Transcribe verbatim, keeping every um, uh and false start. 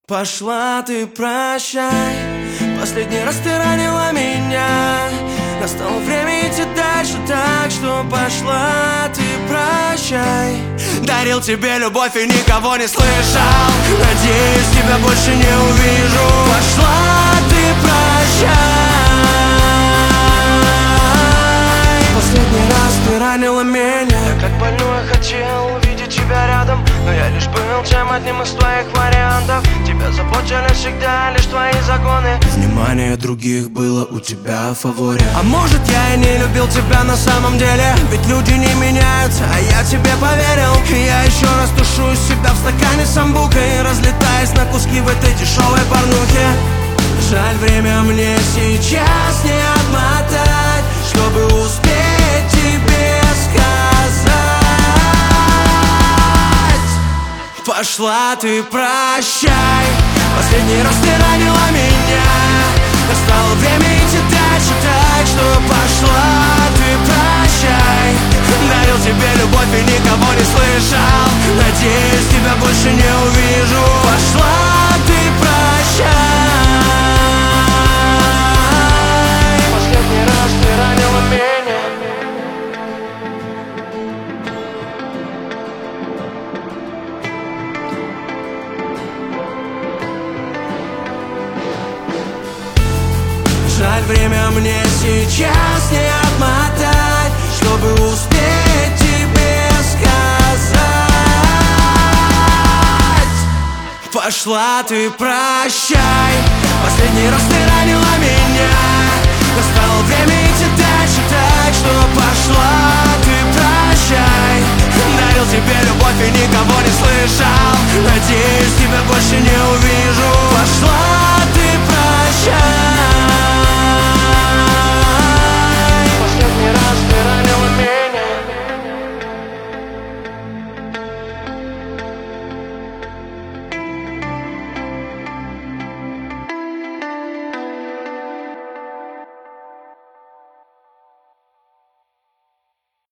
Пошла ты, прощай, последний раз ты ранила меня. Настало время идти дальше, так что пошла ты, прощай. Дарил тебе любовь и никого не слышал, надеюсь, тебя больше не увижу. Пошла ты, прощай. Последний раз ты ранила меня. Я как больной хотел увидеть тебя рядом, но я лишь был чем одним из твоих вариантов. Тебя заботили всегда лишь твои законы. Внимание других было у тебя в фаворе. А может, я и не любил тебя на самом деле, ведь люди не меняются, а я тебе поверил. И я еще раз тушусь себя в стакане самбукой, разлетаясь на куски в этой дешевой порнухе. Жаль, время мне сейчас не отмотать, чтобы успеть тебе сказать. Пошла ты, прощай, последний раз ты ранила меня. Настало время идти дальше, так что пошла ты, прощай. Дарил тебе любовь и никого не слышал, надеюсь, тебя больше не увижу. Пошла ты, прощай. Последний раз ты ранила меня. Жаль, время мне сейчас не отмотать, чтобы успеть тебе сказать. Пошла ты, прощай, последний раз ты ранила меня. Настало время идти дальше, так что пошла ты, прощай. Дарил тебе любовь и никого не слышал, надеюсь, тебя больше не